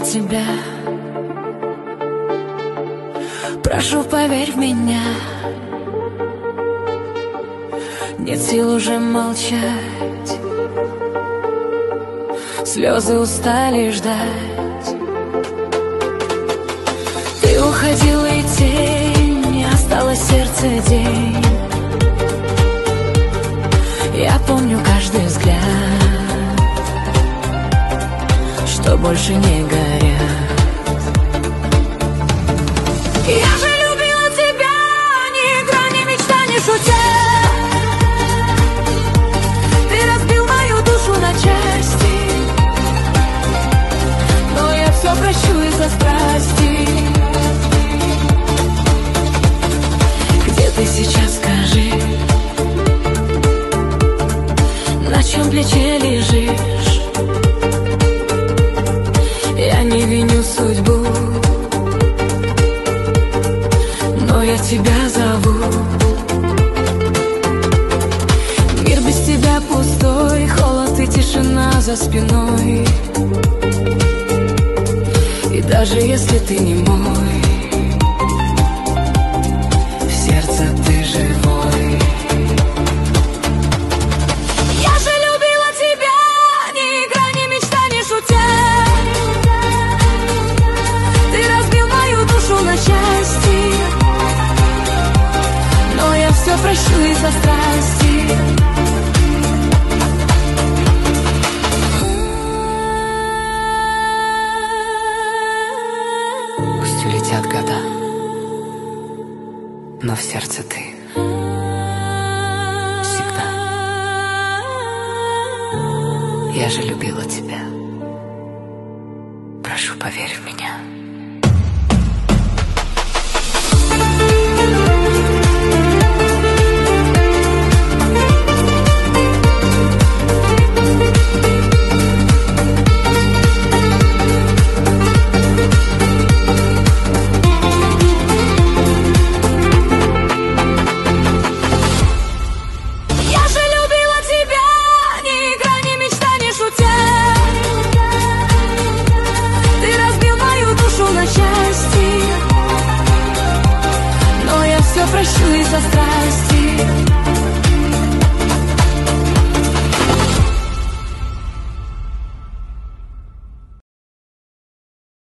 тебя. Прошу, поверь в меня. Нет сил уже молчать. Слезы устали ждать. Ты уходила, и тень, осталось сердце день. Я помню каждый взгляд, что больше не горят. Я же любила тебя, ни игра, ни мечта, ни шутя. Ты разбил мою душу на части, но я все прощу из-за страсти. Где ты сейчас, скажи? На чьем плече лежишь? Я не виню судьбу, но я тебя зову. Мир без тебя пустой, холод и тишина за спиной. И даже если ты не мой, в сердце ты живой. Я же любила тебя, ни игра, ни мечта, ни шутя. Ты разбил мою душу на части, но я все прощу из-за страсти. Пусть улетят года, но в сердце ты всегда. Я же любила тебя. Прошу, поверь в меня.